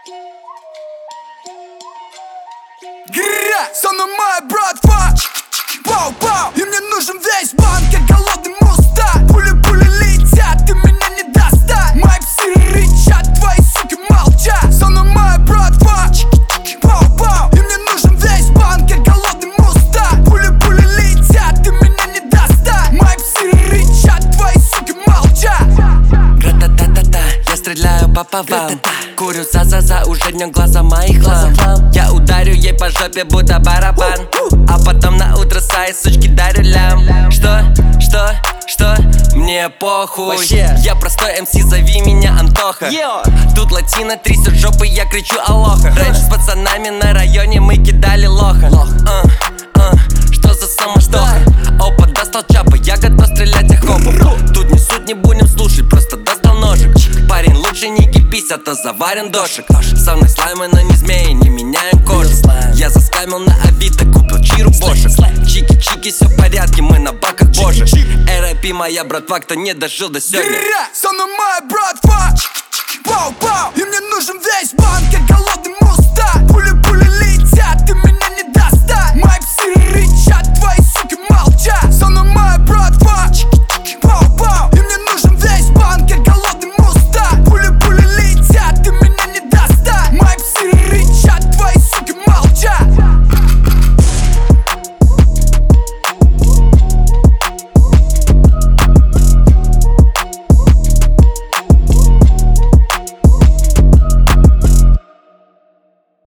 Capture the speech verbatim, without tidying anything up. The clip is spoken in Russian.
Гря, со мной моя братва. Пау-пау, и мне нужен весь банк, я голодный мустак. Пули-пули летят, ты меня не достать. Мои псы рычат, твои суки молчат. Со мной моя братва. Пау-пау, и мне нужен весь банк, я голодный мустак. Пули-пули летят, ты меня не достать. Мои псы рычат, твои суки молчат. Гра-та-та-та-та, я стреляю по повам. Курю за-за-за, уже днем глаза моих хлам. Я ударю ей по жопе, будто барабан. А потом на утро своей сучки дарю лям. Что? Что? Что? Мне похуй. Вообще. Я простой эм си, зови меня Антоха. Йо. Тут латина трясет жопы, я кричу алоха. Раньше с пацанами на районе мы кидали лоха. А, а, Что за самоштоха? Опа, достал чапа, я готов стрелять охопу. Тут не суть, не будем слушать, просто достал ножик. Парень, лучше не кипись, а то заварен дошик. Со мной слаймы, но не змеи, не меняем кожу. Я заскамил на Авито, купил чиру бошек. Чики-чики, все в порядке, мы на баках божек. эр ай пи моя братва, кто не дожил до сегодня. Гря, со мной моя братва. Пау-пау, и мне нужен весь банк, я голодный мустак.